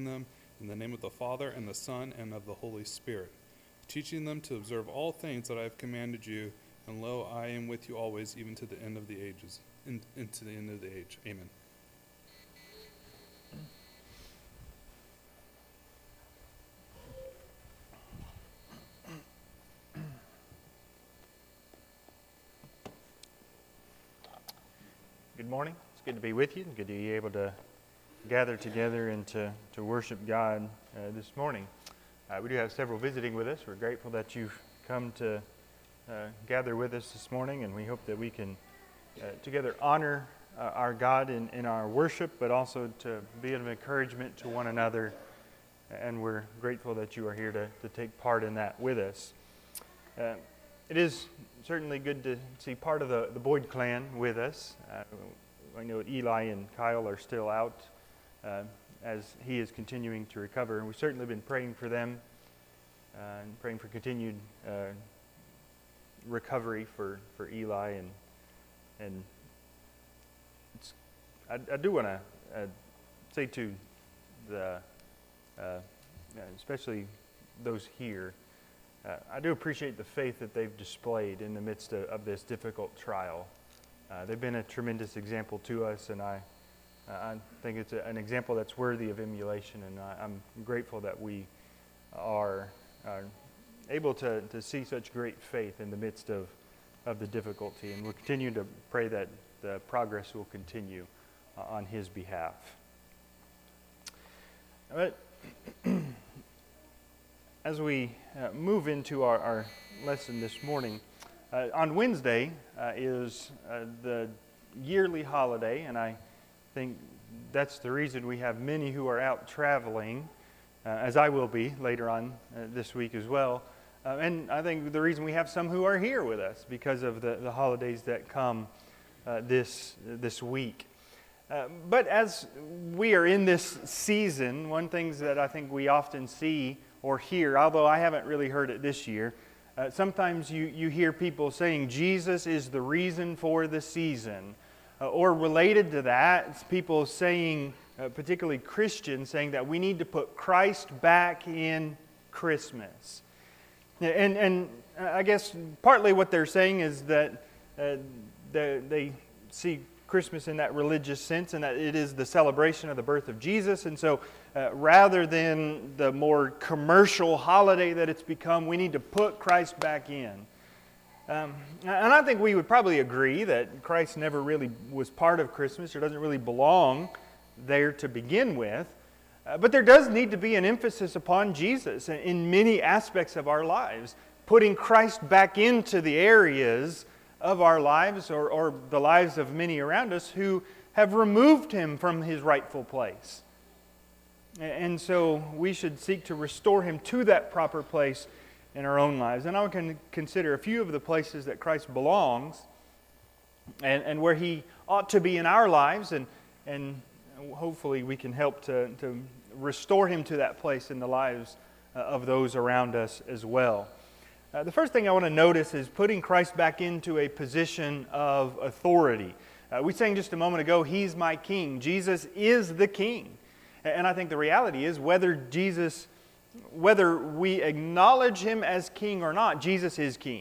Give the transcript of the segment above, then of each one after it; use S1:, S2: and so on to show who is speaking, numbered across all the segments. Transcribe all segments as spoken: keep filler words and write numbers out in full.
S1: them in the name of the Father, and the Son, and of the Holy Spirit, teaching them to observe all things that I have commanded you, and lo, I am with you always, even to the end of the ages, in, into the end of the age. Amen.
S2: Good morning. It's good to be with you. Good to be able to gather together and to, to worship God uh, this morning. Uh, we do have several visiting with us. We're grateful that you've come to uh, gather with us this morning, and we hope that we can uh, together honor uh, our God in, in our worship, but also to be of encouragement to one another. And we're grateful that you are here to, to take part in that with us. Uh, it is certainly good to see part of the, the Boyd clan with us. Uh, I know Eli and Kyle are still out uh, as he is continuing to recover. And we've certainly been praying for them uh, and praying for continued uh, recovery for, for Eli. And and it's, I, I do want to uh, say to the, uh, especially those here, Uh, I do appreciate the faith that they've displayed in the midst of, of this difficult trial. Uh, they've been a tremendous example to us, and I, uh, I think it's a, an example that's worthy of emulation, and I, I'm grateful that we are, are able to, to see such great faith in the midst of, of the difficulty, and we'll continue to pray that the progress will continue uh, on his behalf. But as we uh, move into our, our lesson this morning, uh, on Wednesday uh, is uh, the yearly holiday, and I think that's the reason we have many who are out traveling, uh, as I will be later on uh, this week as well. Uh, and I think the reason we have some who are here with us because of the, the holidays that come uh, this, this week. Uh, but as we are in this season, one thing that I think we often see or hear, although I haven't really heard it this year, uh, sometimes you, you hear people saying Jesus is the reason for the season. Uh, or related to that, it's people saying, uh, particularly Christians, saying that we need to put Christ back in Christmas. And, and I guess partly what they're saying is that uh, they, they see Christmas in that religious sense, and that it is the celebration of the birth of Jesus. And so uh, rather than the more commercial holiday that it's become, we need to put Christ back in. Um, and I think we would probably agree that Christ never really was part of Christmas, or doesn't really belong there to begin with. Uh, but there does need to be an emphasis upon Jesus in many aspects of our lives, putting Christ back into the areas of our lives, or, or the lives of many around us who have removed Him from His rightful place. And so we should seek to restore Him to that proper place in our own lives. And I can consider a few of the places that Christ belongs and, and where He ought to be in our lives, and, and hopefully we can help to, to restore Him to that place in the lives of those around us as well. Uh, the first thing I want to notice is putting Christ back into a position of authority. Uh, we sang just a moment ago, He's my King. Jesus is the King. And I think the reality is whether Jesus, whether we acknowledge Him as King or not, Jesus is King.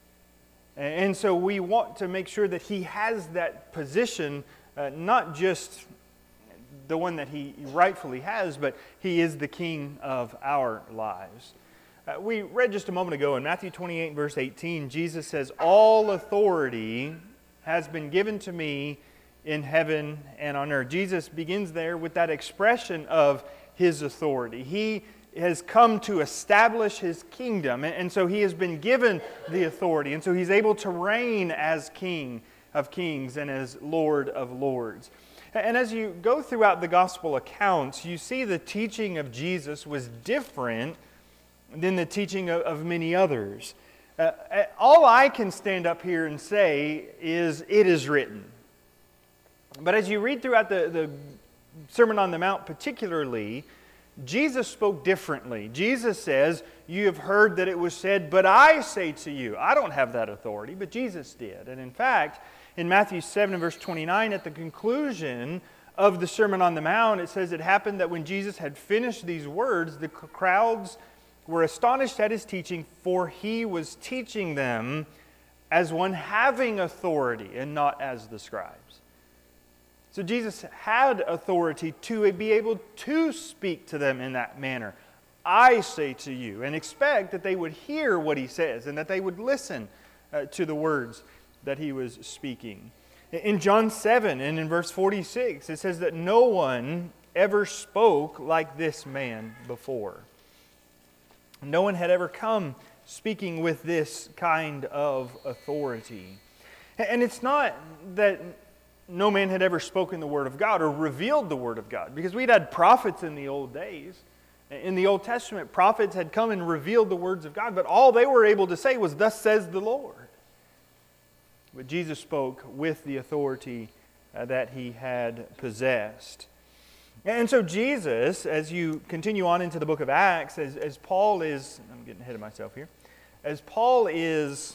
S2: And so we want to make sure that He has that position, uh, not just the one that He rightfully has, but He is the King of our lives. Uh, we read just a moment ago in Matthew twenty-eight, verse eighteen, Jesus says, all authority has been given to me in heaven and on earth. Jesus begins there with that expression of His authority. He has come to establish His kingdom, and, and so He has been given the authority, and so He's able to reign as King of kings and as Lord of lords. And as you go throughout the gospel accounts, you see the teaching of Jesus was different than the teaching of, of many others. Uh, all I can stand up here and say is, it is written. But as you read throughout the, the Sermon on the Mount particularly, Jesus spoke differently. Jesus says, you have heard that it was said, but I say to you. I don't have that authority, but Jesus did. And in fact, in Matthew seven, verse twenty-nine, at the conclusion of the Sermon on the Mount, it says it happened that when Jesus had finished these words, the crowds were astonished at his teaching, for he was teaching them as one having authority and not as the scribes. So Jesus had authority to be able to speak to them in that manner. I say to you, and expect that they would hear what he says and that they would listen uh, to the words that he was speaking. In John seven and in verse forty-six, it says that no one ever spoke like this man before. No one had ever come speaking with this kind of authority. And it's not that no man had ever spoken the Word of God or revealed the Word of God, because we'd had prophets in the old days. In the Old Testament, prophets had come and revealed the words of God, but all they were able to say was, "Thus says the Lord." But Jesus spoke with the authority uh, that he had possessed. And so Jesus, as you continue on into the book of Acts, as, as Paul is, I'm getting ahead of myself here, as Paul is,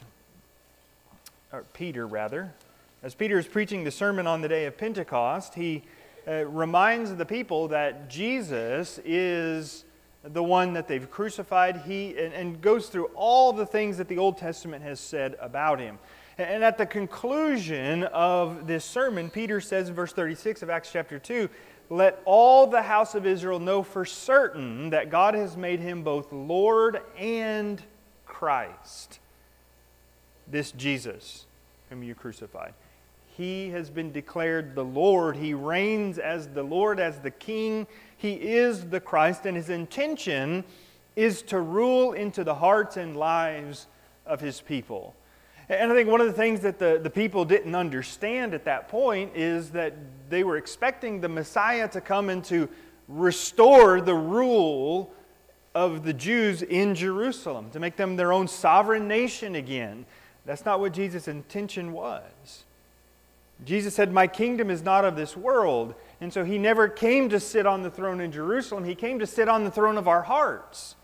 S2: or Peter rather, as Peter is preaching the sermon on the day of Pentecost, he uh, reminds the people that Jesus is the one that they've crucified. He and, and goes through all the things that the Old Testament has said about him. And at the conclusion of this sermon, Peter says in verse thirty-six of Acts chapter two, "Let all the house of Israel know for certain that God has made him both Lord and Christ, this Jesus whom you crucified. He has been declared the Lord. He reigns as the Lord, as the King. He is the Christ, and his intention is to rule into the hearts and lives of his people." And I think one of the things that the, the people didn't understand at that point is that they were expecting the Messiah to come and to restore the rule of the Jews in Jerusalem, to make them their own sovereign nation again. That's not what Jesus' intention was. Jesus said, "My kingdom is not of this world." And so he never came to sit on the throne in Jerusalem. He came to sit on the throne of our hearts.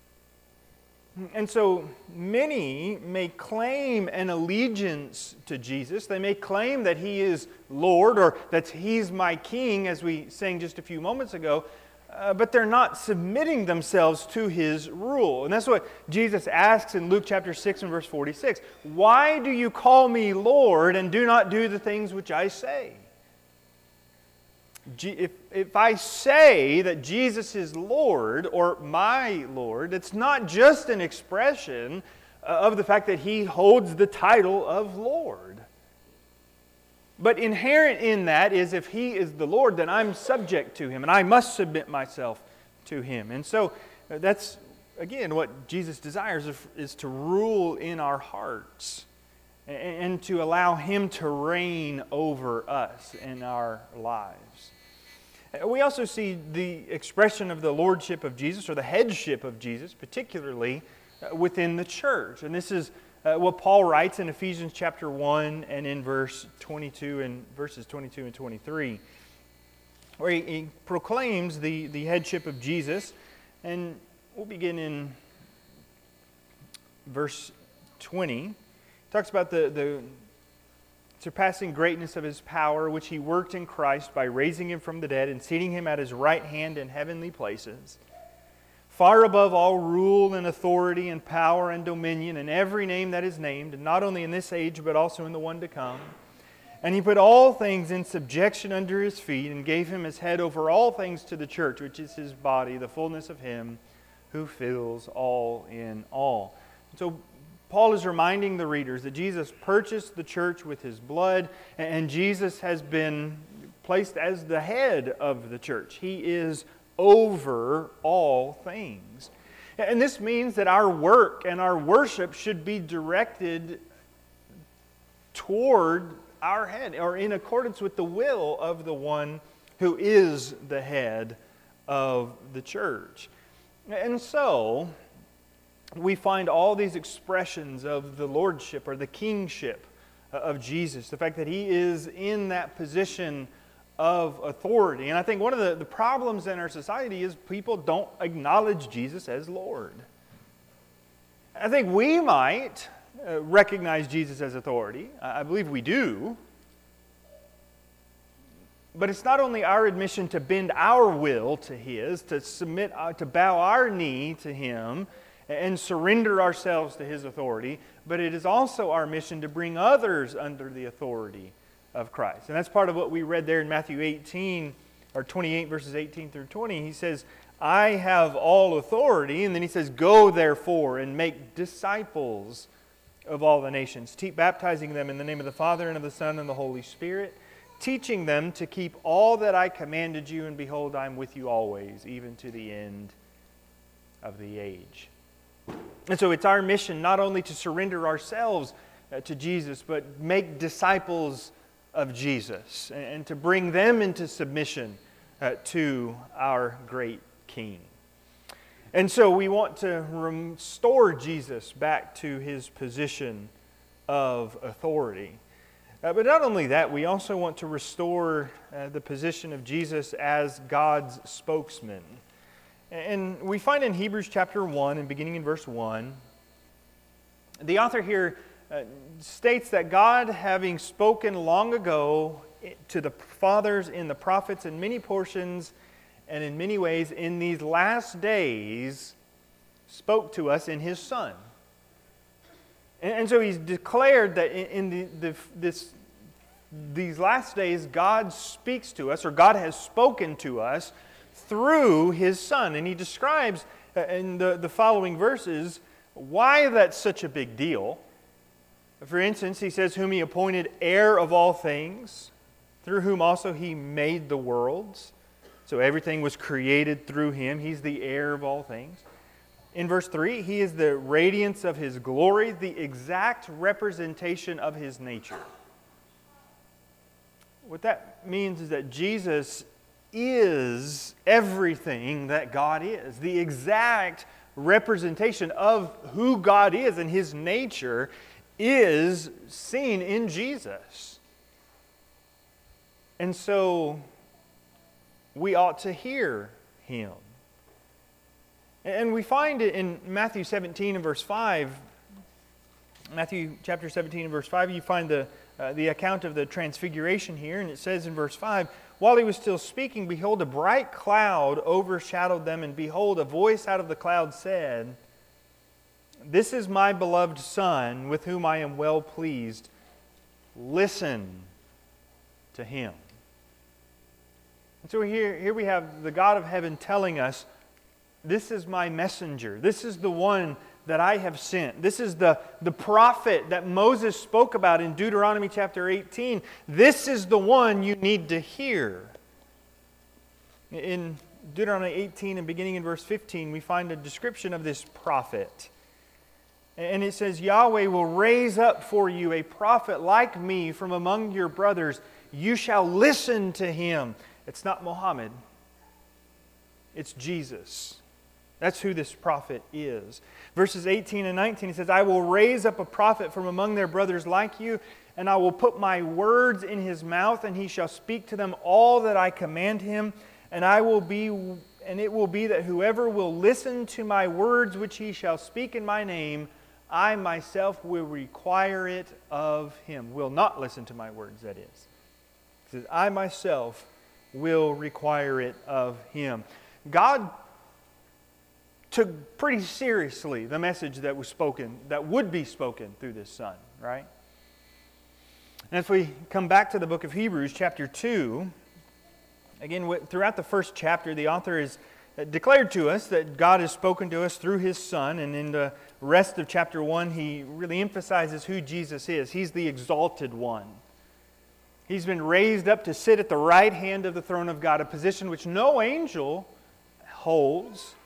S2: And so many may claim an allegiance to Jesus. They may claim that he is Lord or that he's my king, as we sang just a few moments ago, uh, but they're not submitting themselves to his rule. And that's what Jesus asks in Luke chapter six and verse forty-six. "Why do you call me Lord and do not do the things which I say?" If, if I say that Jesus is Lord or my Lord, it's not just an expression of the fact that he holds the title of Lord. But inherent in that is, if he is the Lord, then I'm subject to him and I must submit myself to him. And so that's, again, what Jesus desires is to rule in our hearts and to allow him to reign over us in our lives. We also see the expression of the lordship of Jesus, or the headship of Jesus, particularly within the church. And this is uh, what Paul writes in Ephesians chapter one and in verse twenty-two and verses twenty-two and twenty-three, where he, he proclaims the, the headship of Jesus. And we'll begin in verse twenty. He talks about the, the surpassing greatness of his power, which he worked in Christ by raising him from the dead and seating him at his right hand in heavenly places, far above all rule and authority and power and dominion and every name that is named, and not only in this age but also in the one to come. And he put all things in subjection under his feet and gave him his head over all things to the church, which is his body, the fullness of him who fills all in all. So Paul is reminding the readers that Jesus purchased the church with his blood, and Jesus has been placed as the head of the church. He is over all things. And this means that our work and our worship should be directed toward our head, or in accordance with the will of the one who is the head of the church. And so we find all these expressions of the lordship or the kingship of Jesus, the fact that he is in that position of authority. And I think one of the, the problems in our society is people don't acknowledge Jesus as Lord. I think we might uh, recognize Jesus as authority. I believe we do. But it's not only our admission to bend our will to His, to submit, uh, to bow our knee to Him and surrender ourselves to His authority, but it is also our mission to bring others under the authority of Christ. And that's part of what we read there in Matthew eighteen, or twenty-eight, verses eighteen through twenty. He says, I have all authority, and then He says, go therefore and make disciples of all the nations, keep baptizing them in the name of the Father and of the Son and the Holy Spirit, teaching them to keep all that I commanded you, and behold, I am with you always, even to the end of the age. And so it's our mission not only to surrender ourselves uh, to Jesus, but make disciples of Jesus, and, and to bring them into submission uh, to our great King. And so we want to restore Jesus back to His position of authority. Uh, but not only that, we also want to restore uh, the position of Jesus as God's spokesman. And we find in Hebrews chapter one, and beginning in verse one, the author here uh, states that God, having spoken long ago to the fathers in the prophets in many portions and in many ways, in these last days, spoke to us in His Son. And, and so He's declared that in, in the, the, this, these last days, God speaks to us, or God has spoken to us through His Son. And He describes uh, in the, the following verses why that's such a big deal. For instance, He says, whom He appointed heir of all things, through whom also He made the worlds. So everything was created through Him. He's the heir of all things. In verse three, He is the radiance of His glory, the exact representation of His nature. What that means is that Jesus is everything that God is. The exact representation of who God is and His nature is seen in Jesus. And so we ought to hear Him. And we find it in Matthew seventeen and verse five. Matthew chapter seventeen and verse five, you find the, uh, the account of the transfiguration here. And it says in verse five, while He was still speaking, behold, a bright cloud overshadowed them. And behold, a voice out of the cloud said, this is my beloved Son, with whom I am well pleased. Listen to Him. And so here, here we have the God of heaven telling us, this is my messenger. This is the one that I have sent. This is the, the prophet that Moses spoke about in Deuteronomy chapter eighteen. This is the one you need to hear. In Deuteronomy eighteen and beginning in verse fifteen, we find a description of this prophet. And it says, Yahweh will raise up for you a prophet like me from among your brothers. You shall listen to him. It's not Muhammad. It's Jesus. That's who this prophet is. Verses eighteen and nineteen, he says, I will raise up a prophet from among their brothers like you, and I will put my words in his mouth, and he shall speak to them all that I command him, and I will be, and it will be that whoever will listen to my words which he shall speak in my name, I myself will require it of him. Will not listen to my words, that is. He says, I myself will require it of him. God took pretty seriously the message that was spoken, that would be spoken through this Son, right? And if we come back to the book of Hebrews, chapter two, again, throughout the first chapter, the author has declared to us that God has spoken to us through His Son, and in the rest of chapter one, he really emphasizes who Jesus is. He's the exalted one. He's been raised up to sit at the right hand of the throne of God, a position which no angel holds.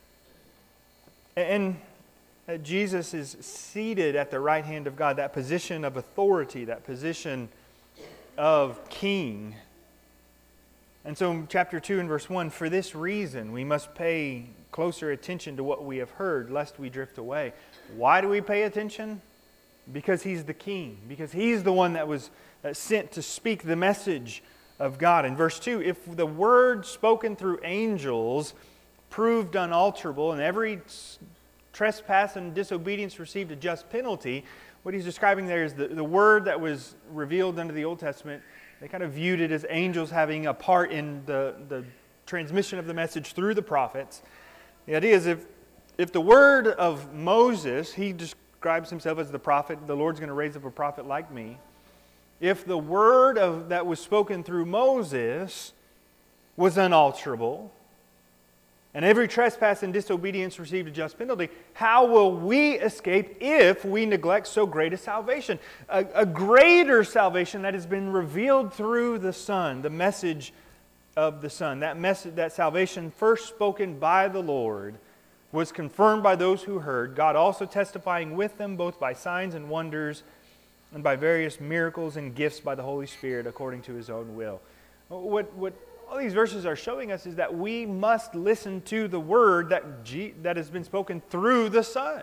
S2: And Jesus is seated at the right hand of God, that position of authority, that position of king. And so in chapter two and verse one, for this reason we must pay closer attention to what we have heard, lest we drift away. Why do we pay attention? Because He's the king. Because He's the one that was sent to speak the message of God. In verse two, if the word spoken through angels proved unalterable, and every trespass and disobedience received a just penalty, what he's describing there is the, the word that was revealed under the Old Testament They kind of viewed it as angels having a part in the, the transmission of the message through the prophets. The idea is if, if the word of Moses, he describes himself as the prophet, the Lord's going to raise up a prophet like me. If the word of, that was spoken through Moses was unalterable, and every trespass and disobedience received a just penalty, how will we escape if we neglect so great a salvation? A, a greater salvation that has been revealed through the Son, the message of the Son. That message, that salvation first spoken by the Lord, was confirmed by those who heard, God also testifying with them both by signs and wonders and by various miracles and gifts by the Holy Spirit according to His own will. What, what all these verses are showing us is that we must listen to the Word that, G, that has been spoken through the Son.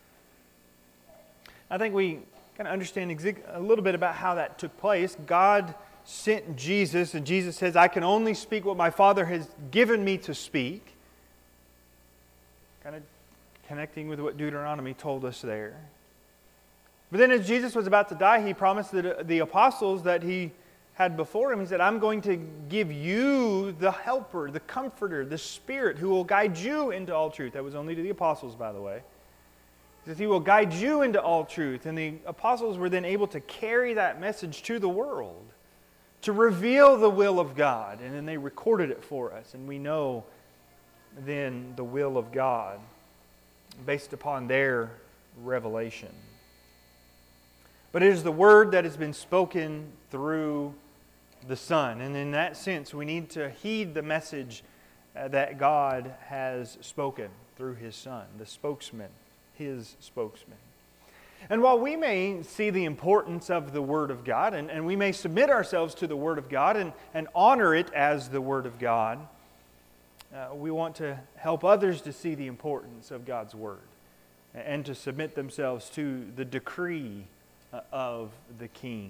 S2: I think we kind of understand a little bit about how that took place. God sent Jesus, and Jesus says, I can only speak what my Father has given me to speak. Kind of connecting with what Deuteronomy told us there. But then as Jesus was about to die, He promised the, the apostles that He had before Him, He said, I'm going to give you the helper, the comforter, the Spirit who will guide you into all truth. That was only to the apostles, by the way. He says He will guide you into all truth. And the apostles were then able to carry that message to the world, to reveal the will of God. And then they recorded it for us. And we know then the will of God based upon their revelation. But it is the Word that has been spoken through the Son. And in that sense, we need to heed the message uh, that God has spoken through His Son, the spokesman, His spokesman. And while we may see the importance of the Word of God, and, and we may submit ourselves to the Word of God and, and honor it as the Word of God, uh, we want to help others to see the importance of God's Word and to submit themselves to the decree of the King.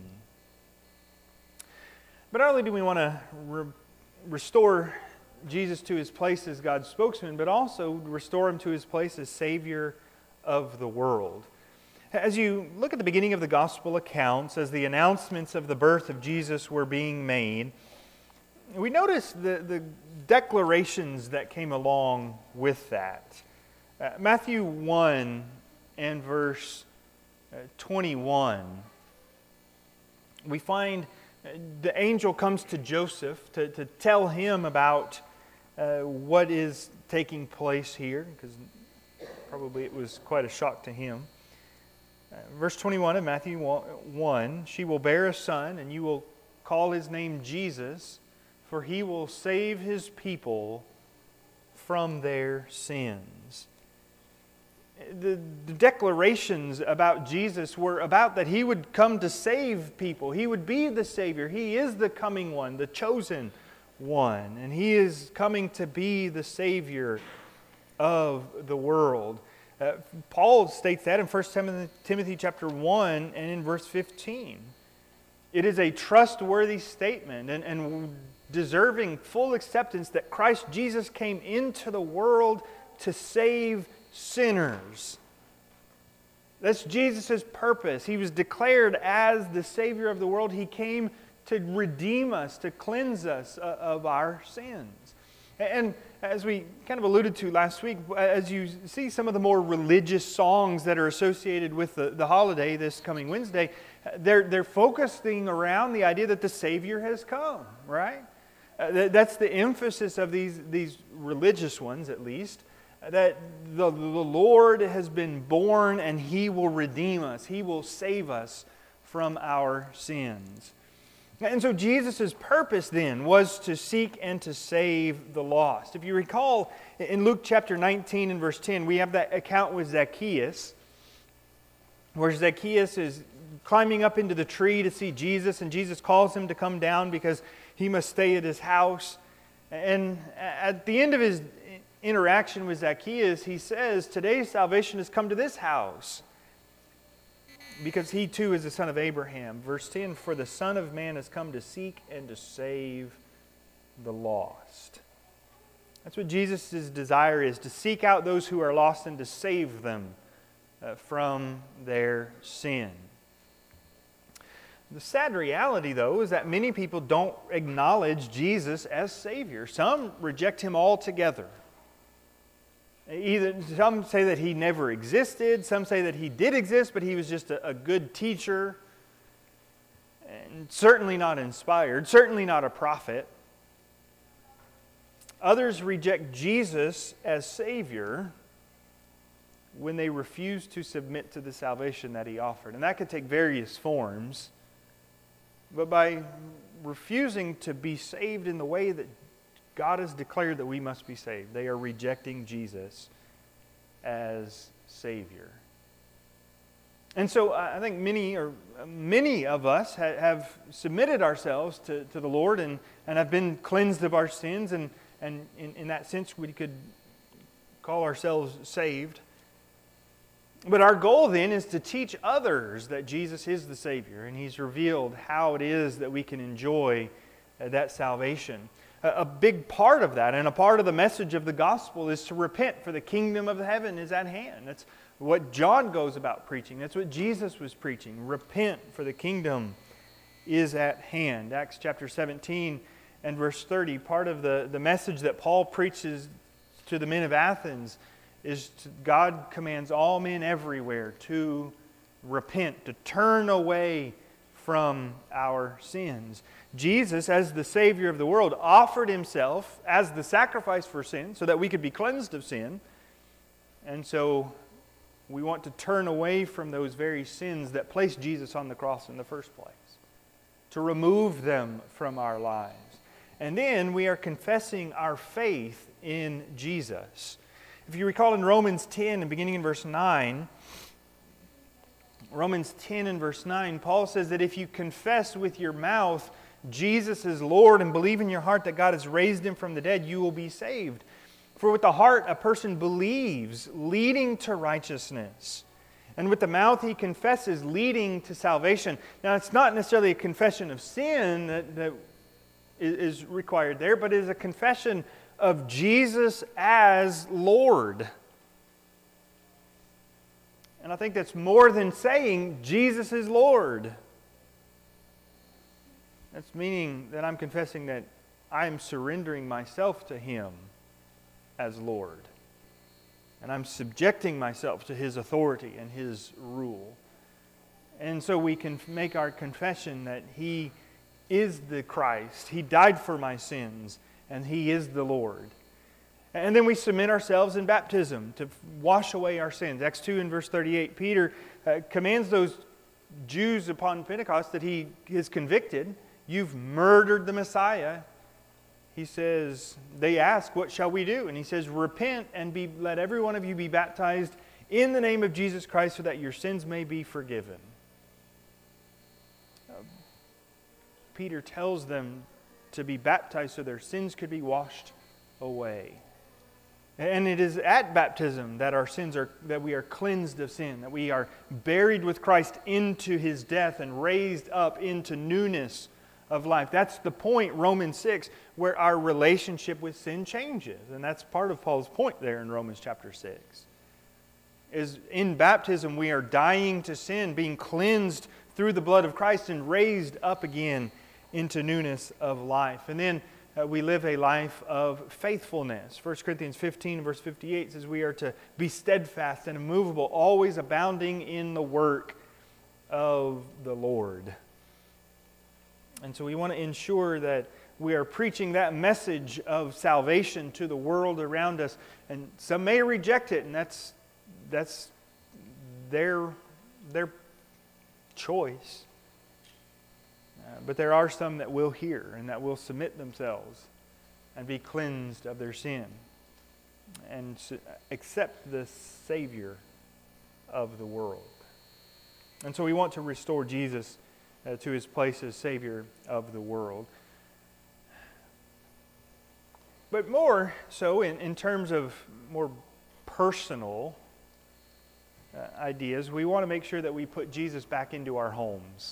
S2: But not only do we want to re- restore Jesus to His place as God's spokesman, but also restore Him to His place as Savior of the world. As you look at the beginning of the Gospel accounts, as the announcements of the birth of Jesus were being made, we notice the, the declarations that came along with that. Uh, Matthew one and verse twenty-one, we find the angel comes to Joseph to, to tell him about uh, what is taking place here, because probably it was quite a shock to him. Uh, verse twenty-one of Matthew one, she will bear a son, and you will call his name Jesus, for he will save his people from their sins. The, the declarations about Jesus were about that He would come to save people. He would be the Savior. He is the coming one, the chosen one. And He is coming to be the Savior of the world. Uh, Paul states that in First Timothy chapter one and in verse fifteen. It is a trustworthy statement and, and deserving full acceptance that Christ Jesus came into the world to save sinners. That's Jesus' purpose. He was declared as the Savior of the world. He came to redeem us, to cleanse us of our sins. And as we kind of alluded to last week, as you see some of the more religious songs that are associated with the, the holiday this coming Wednesday, they're, they're focusing around the idea that the Savior has come, right? Uh, that's the emphasis of these, these religious ones, at least. That the, the Lord has been born and He will redeem us. He will save us from our sins. And so Jesus' purpose then was to seek and to save the lost. If you recall in Luke chapter nineteen and verse ten, we have that account with Zacchaeus, where Zacchaeus is climbing up into the tree to see Jesus, and Jesus calls him to come down because he must stay at his house. And at the end of his interaction with Zacchaeus, he says, today's salvation has come to this house, because he too is the son of Abraham. Verse ten, for the Son of Man has come to seek and to save the lost. That's what Jesus' desire is, to seek out those who are lost and to save them uh, from their sin. The sad reality, though, is that many people don't acknowledge Jesus as Savior. Some reject Him altogether. Either some say that He never existed, some say that He did exist, but He was just a, a good teacher, and certainly not inspired, certainly not a prophet. Others reject Jesus as Savior when they refuse to submit to the salvation that He offered. And that could take various forms. But by refusing to be saved in the way that God has declared that we must be saved, they are rejecting Jesus as Savior. And so I think many or many of us have submitted ourselves to, to the Lord and, and have been cleansed of our sins, and, and in, in that sense we could call ourselves saved. But our goal then is to teach others that Jesus is the Savior, and He's revealed how it is that we can enjoy that salvation. A big part of that, and a part of the message of the gospel, is to repent, for the kingdom of heaven is at hand. That's what John goes about preaching. That's what Jesus was preaching. Repent, for the kingdom is at hand. Acts chapter seventeen and verse thirty, part of the, the message that Paul preaches to the men of Athens is to, God commands all men everywhere to repent, to turn away from our sins. Jesus, as the Savior of the world, offered Himself as the sacrifice for sin so that we could be cleansed of sin. And so we want to turn away from those very sins that placed Jesus on the cross in the first place, to remove them from our lives. And then we are confessing our faith in Jesus. If you recall in Romans ten, and beginning in verse nine, Romans ten and verse nine, Paul says that if you confess with your mouth Jesus is Lord and believe in your heart that God has raised Him from the dead, you will be saved. For with the heart a person believes, leading to righteousness. And with the mouth he confesses, leading to salvation. Now it's not necessarily a confession of sin that, that is required there, but it is a confession of Jesus as Lord. And I think that's more than saying Jesus is Lord. That's meaning that I'm confessing that I'm surrendering myself to Him as Lord. And I'm subjecting myself to His authority and His rule. And so we can make our confession that He is the Christ. He died for my sins, and He is the Lord. And then we submit ourselves in baptism to wash away our sins. Acts two and verse thirty-eight, Peter uh, commands those Jews upon Pentecost that he is convicted. You've murdered the Messiah. He says, they ask, what shall we do? And he says, repent and be, let every one of you be baptized in the name of Jesus Christ so that your sins may be forgiven. Uh, Peter tells them to be baptized so their sins could be washed away. And it is at baptism that our sins are, that we are cleansed of sin, that we are buried with Christ into His death and raised up into newness of life. That's the point, Romans six, where our relationship with sin changes. And that's part of Paul's point there in Romans chapter six. Is in baptism we are dying to sin, being cleansed through the blood of Christ and raised up again into newness of life. And then uh, we live a life of faithfulness. First Corinthians fifteen verse fifty-eight says we are to be steadfast and immovable, always abounding in the work of the Lord. And so we want to ensure that we are preaching that message of salvation to the world around us. And some may reject it, and that's that's their, their choice. Uh, but there are some that will hear and that will submit themselves and be cleansed of their sin and accept the Savior of the world. And so we want to restore Jesus Uh, to His place as Savior of the world. But more so in, in terms of more personal uh, ideas, we want to make sure that we put Jesus back into our homes.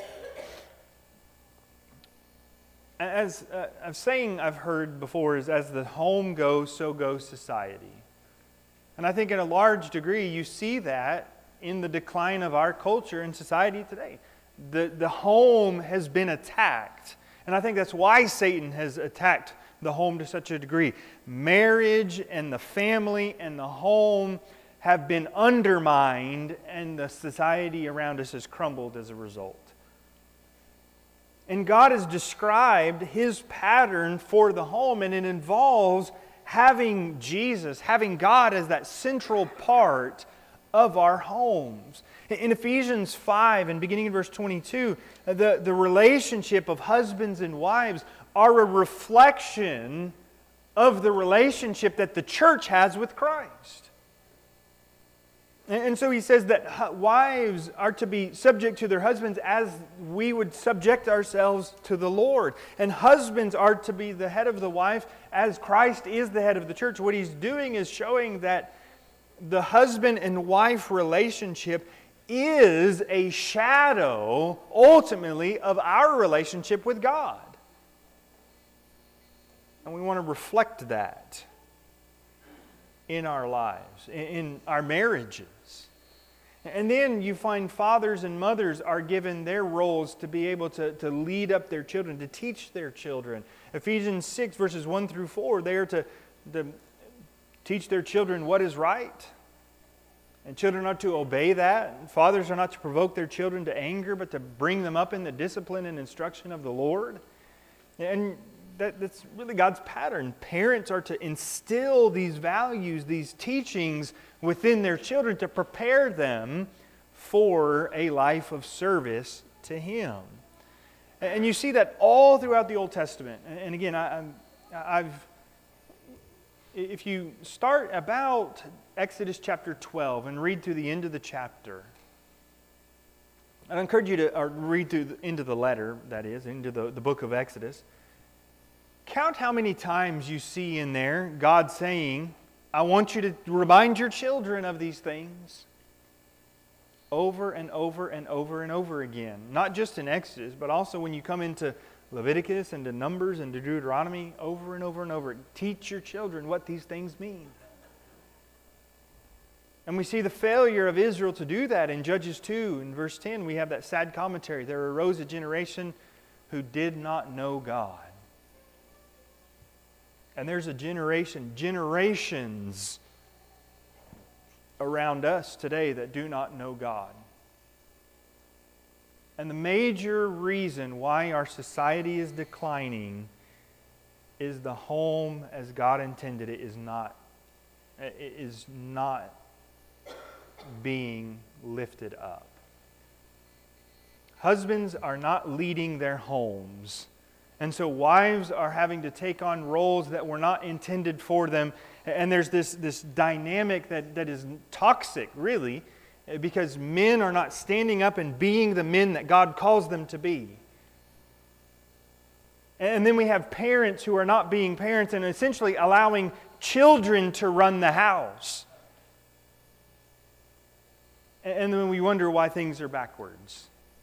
S2: As uh, a saying I've heard before is, as the home goes, so goes society. And I think in a large degree you see that in the decline of our culture and society today. The, the home has been attacked. And I think that's why Satan has attacked the home to such a degree. Marriage and the family and the home have been undermined, and the society around us has crumbled as a result. And God has described His pattern for the home, and it involves having Jesus, having God as that central part of our homes. In Ephesians five, and beginning in verse twenty-two, the, the relationship of husbands and wives are a reflection of the relationship that the church has with Christ. And, and so he says that wives are to be subject to their husbands as we would subject ourselves to the Lord. And husbands are to be the head of the wife as Christ is the head of the church. What he's doing is showing that the husband and wife relationship is a shadow, ultimately, of our relationship with God. And we want to reflect that in our lives, in our marriages. And then you find fathers and mothers are given their roles to be able to, to lead up their children, to teach their children. Ephesians six, verses one through four, they are to, to teach their children what is right. And children are to obey that. Fathers are not to provoke their children to anger, but to bring them up in the discipline and instruction of the Lord. And that, that's really God's pattern. Parents are to instill these values, these teachings within their children to prepare them for a life of service to Him. And you see that all throughout the Old Testament. And again, I, I've if you start about Exodus chapter twelve and read through the end of the chapter, I'd encourage you to or read through the end of the letter, that is, into the, the book of Exodus. Count how many times you see in there God saying, I want you to remind your children of these things over and over and over and over again. Not just in Exodus, but also when you come into Leviticus and to Numbers and to Deuteronomy, over and over and over. Teach your children what these things mean. And we see the failure of Israel to do that in Judges two. In verse ten, we have that sad commentary. There arose a generation who did not know God. And there's a generation, generations around us today that do not know God. And the major reason why our society is declining is the home as God intended it is not, it is not being lifted up. Husbands are not leading their homes. And so wives are having to take on roles that were not intended for them. And there's this, this dynamic that, that is toxic, really, because men are not standing up and being the men that God calls them to be. And then we have parents who are not being parents and essentially allowing children to run the house. And then we wonder why things are backwards.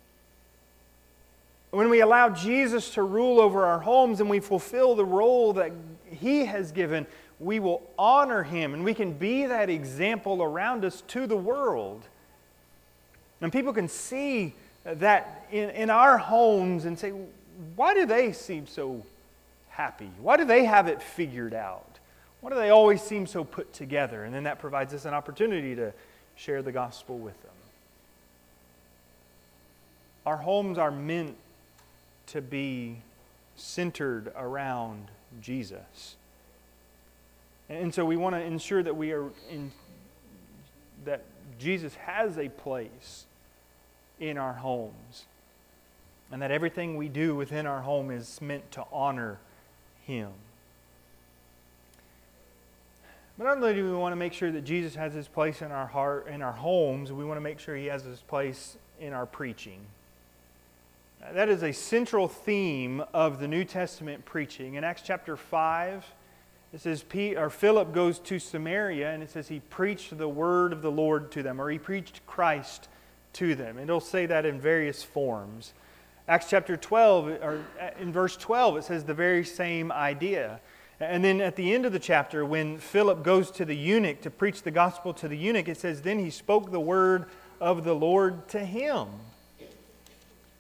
S2: When we allow Jesus to rule over our homes and we fulfill the role that He has given, we will honor Him and we can be that example around us to the world. And people can see that in, in our homes and say, why do they seem so happy? Why do they have it figured out? Why do they always seem so put together? And then that provides us an opportunity to share the gospel with them. Our homes are meant to be centered around Jesus. And so we want to ensure that we are in, that Jesus has a place in our homes. And that everything we do within our home is meant to honor Him. But not only do we want to make sure that Jesus has His place in our heart, in our homes, we want to make sure He has His place in our preaching. That is a central theme of the New Testament preaching. In Acts chapter five, it says Pete, or Philip goes to Samaria, and it says he preached the word of the Lord to them, or he preached Christ to them. And it'll say that in various forms. Acts chapter twelve, or in verse twelve, it says the very same idea. And then at the end of the chapter, when Philip goes to the eunuch to preach the gospel to the eunuch, it says, then he spoke the word of the Lord to him.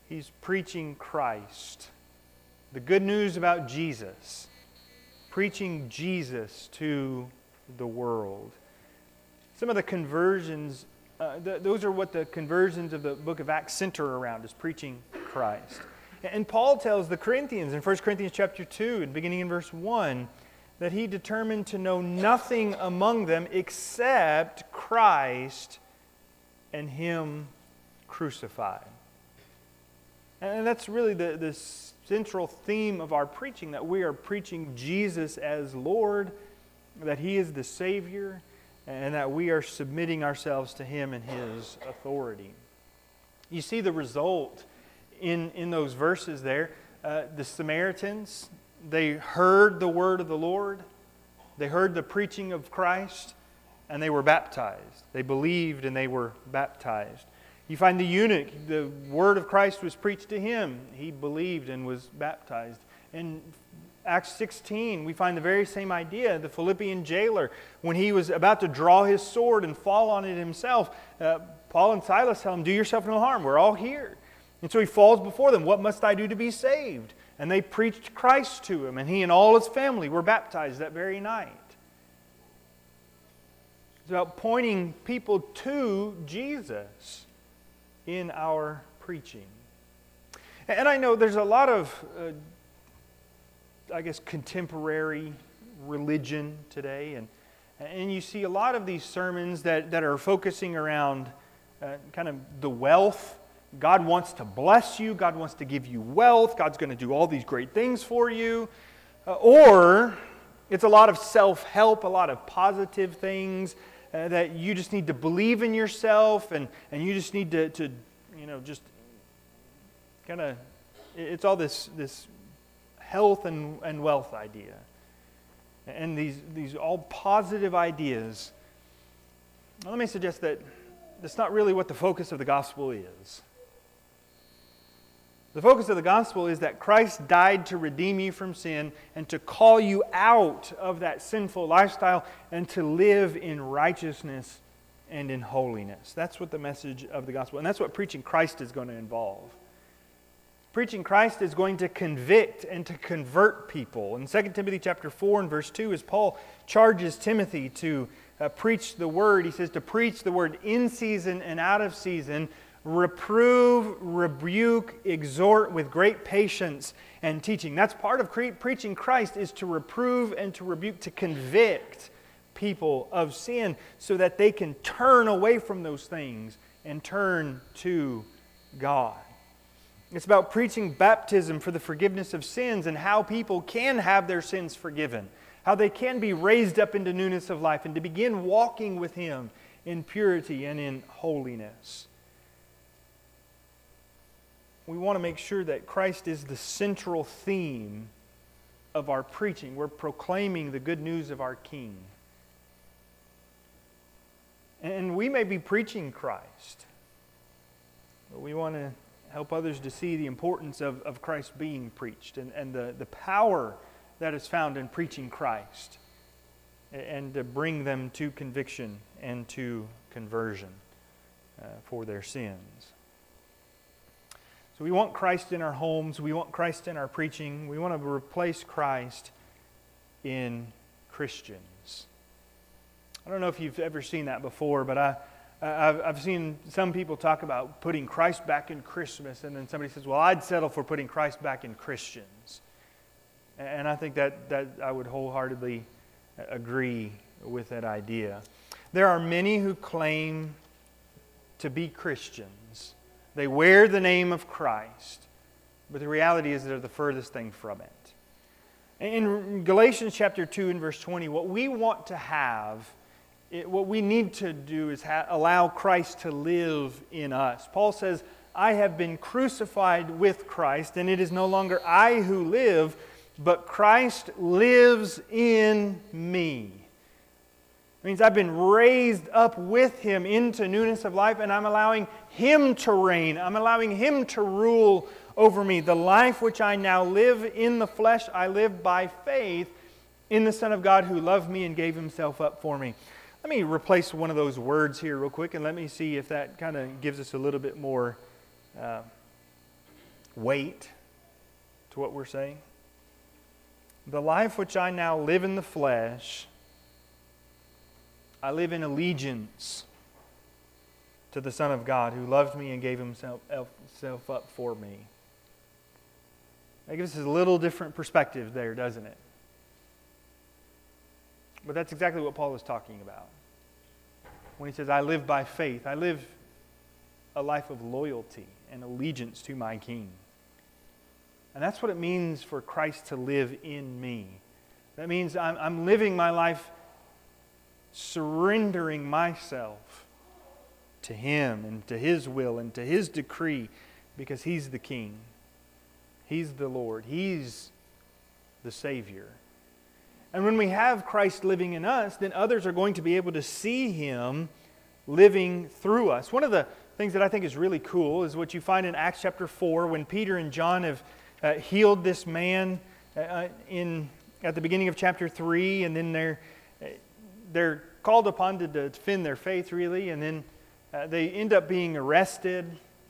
S2: He's preaching Christ, the good news about Jesus, preaching Jesus to the world. Some of the conversions, uh, th- those are what the conversions of the book of Acts center around, is preaching Christ. And Paul tells the Corinthians in First Corinthians chapter two, and beginning in verse one, that he determined to know nothing among them except Christ and Him crucified. And that's really the, the central theme of our preaching, that we are preaching Jesus as Lord, that He is the Savior, and that we are submitting ourselves to Him and His authority. You see the result in, in those verses there. Uh, the Samaritans, they heard the word of the Lord, they heard the preaching of Christ, and they were baptized. They believed and they were baptized. You find the eunuch, the word of Christ was preached to him. He believed and was baptized. In Acts sixteen, we find the very same idea. The Philippian jailer, when he was about to draw his sword and fall on it himself, uh, Paul and Silas tell him, "Do yourself no harm, we're all here." And so he falls before them. "What must I do to be saved?" And they preached Christ to him, and he and all his family were baptized that very night. It's about pointing people to Jesus in our preaching. And I know there's a lot of, uh, I guess, contemporary religion today, and and you see a lot of these sermons that, that are focusing around uh, kind of the wealth. God wants to bless you. God wants to give you wealth. God's going to do all these great things for you. Uh, or it's a lot of self-help, a lot of positive things uh, that you just need to believe in yourself, and, and you just need to, to you know, just kind of, it's all this this health and, and wealth idea. And these, these all positive ideas. Well, let me suggest that that's not really what the focus of the gospel is. The focus of the gospel is that Christ died to redeem you from sin and to call you out of that sinful lifestyle and to live in righteousness and in holiness. That's what the message of the gospel, and that's what preaching Christ is going to involve. Preaching Christ is going to convict and to convert people. In Second Timothy chapter four and verse two, as Paul charges Timothy to uh, preach the word, he says to preach the word in season and out of season, reprove, rebuke, exhort with great patience and teaching. That's part of cre- preaching Christ, is to reprove and to rebuke, to convict people of sin so that they can turn away from those things and turn to God. It's about preaching baptism for the forgiveness of sins and how people can have their sins forgiven, how they can be raised up into newness of life and to begin walking with Him in purity and in holiness. We want to make sure that Christ is the central theme of our preaching. We're proclaiming the good news of our King. And we may be preaching Christ, but we want to help others to see the importance of, of Christ being preached and, and the, the power that is found in preaching Christ, and to bring them to conviction and to conversion uh, for their sins. So we want Christ in our homes. We want Christ in our preaching. We want to replace Christ in Christians. I don't know if you've ever seen that before, but I, I've, I've seen some people talk about putting Christ back in Christmas, and then somebody says, well, I'd settle for putting Christ back in Christians. And I think that, that I would wholeheartedly agree with that idea. There are many who claim to be Christians. They wear the name of Christ, but the reality is they're the furthest thing from it. In Galatians chapter two and verse twenty, what we want to have, it, what we need to do is ha- allow Christ to live in us. Paul says, I have been crucified with Christ, and it is no longer I who live, but Christ lives in me. It means I've been raised up with Him into newness of life, and I'm allowing Him to reign. I'm allowing Him to rule over me. The life which I now live in the flesh, I live by faith in the Son of God who loved me and gave Himself up for me. Let me replace one of those words here real quick, and let me see if that kind of gives us a little bit more uh, weight to what we're saying? The life which I now live in the flesh, I live in allegiance to the Son of God who loved me and gave himself, himself up for me. That gives us a little different perspective there, doesn't it? But that's exactly what Paul is talking about. When he says, I live by faith, I live a life of loyalty and allegiance to my King. And that's what it means for Christ to live in me. That means I'm, I'm living my life surrendering myself to Him and to His will and to His decree because He's the King. He's the Lord. He's the Savior. And when we have Christ living in us, then others are going to be able to see Him living through us. One of the things that I think is really cool is what you find in Acts chapter four when Peter and John have uh, healed this man uh, in at the beginning of chapter three, and then they're they're called upon to defend their faith, really, and then uh, they end up being arrested.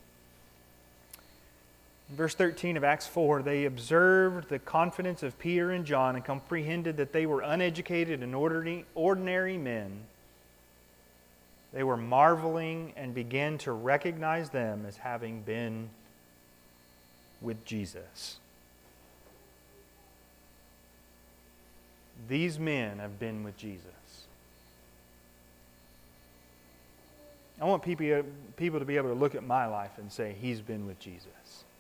S2: In verse thirteen of Acts four, they observed the confidence of Peter and John and comprehended that they were uneducated and ordinary, ordinary men. They were marveling and began to recognize them as having been with Jesus. These men have been with Jesus. I want people, people to be able to look at my life and say, He's been with Jesus.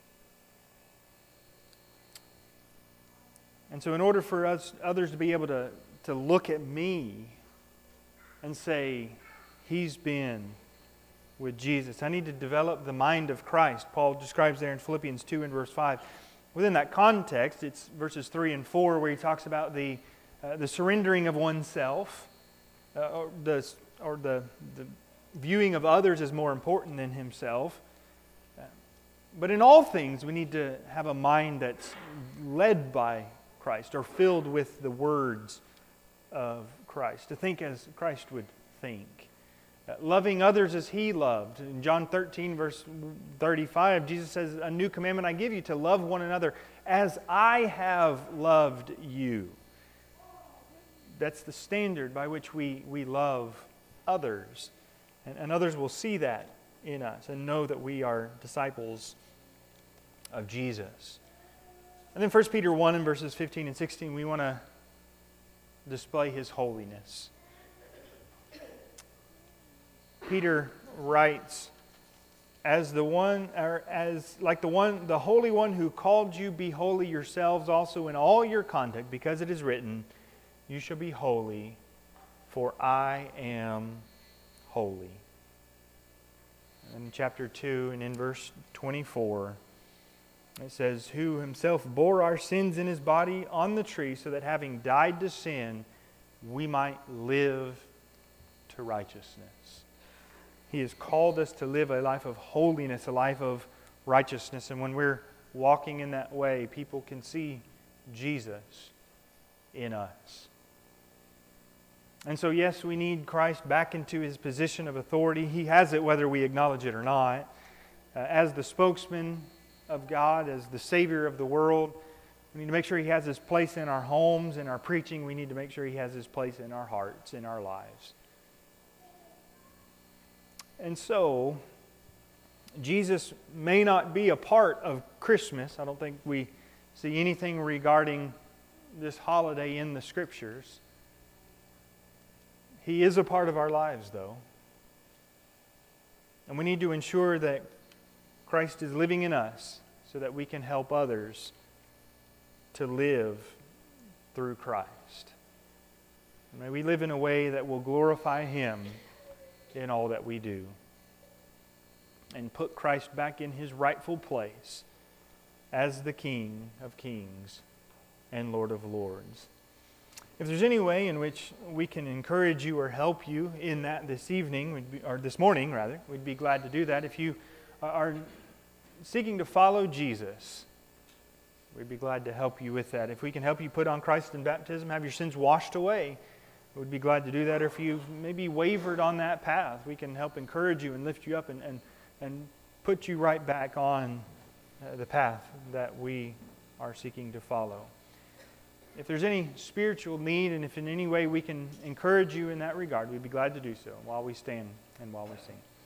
S2: And so in order for us, others to be able to, to look at me and say, He's been with Jesus, I need to develop the mind of Christ. Paul describes there in Philippians two and verse five. Within that context, it's verses three and four where he talks about the, uh, the surrendering of oneself, uh, or, the, or the, the viewing of others as more important than himself. Uh, but in all things, we need to have a mind that's led by Christ or filled with the words of Christ, to think as Christ would think. Uh, loving others as He loved. In John thirteen, verse thirty-five, Jesus says, a new commandment I give you, to love one another as I have loved you. That's the standard by which we, we love others. And, and others will see that in us and know that we are disciples of Jesus. And then First Peter one and verses fifteen and sixteen, we want to display His holiness. Peter writes, as the one, or as like the one, the Holy One who called you, be holy yourselves also in all your conduct, because it is written, you shall be holy, for I am holy. And in chapter two and in verse twenty-four, it says, who Himself bore our sins in His body on the tree, so that having died to sin, we might live to righteousness. He has called us to live a life of holiness, a life of righteousness. And when we're walking in that way, people can see Jesus in us. And so, yes, we need Christ back into His position of authority. He has it whether we acknowledge it or not. Uh, as the spokesman of God, as the Savior of the world, we need to make sure He has His place in our homes, in our preaching. We need to make sure He has His place in our hearts, in our lives. And so, Jesus may not be a part of Christmas. I don't think we see anything regarding this holiday in the Scriptures. He is a part of our lives, though. And we need to ensure that Christ is living in us so that we can help others to live through Christ. May we live in a way that will glorify Him in all that we do, and put Christ back in His rightful place as the King of kings and Lord of lords. If there's any way in which we can encourage you or help you in that this evening, we'd be, or this morning rather, we'd be glad to do that. If you are seeking to follow Jesus, we'd be glad to help you with that. If we can help you put on Christ in baptism, have your sins washed away, we'd be glad to do that. Or if you've maybe wavered on that path, we can help encourage you and lift you up and, and, and put you right back on uh, the path that we are seeking to follow. If there's any spiritual need, and if in any way we can encourage you in that regard, we'd be glad to do so while we stand and while we sing.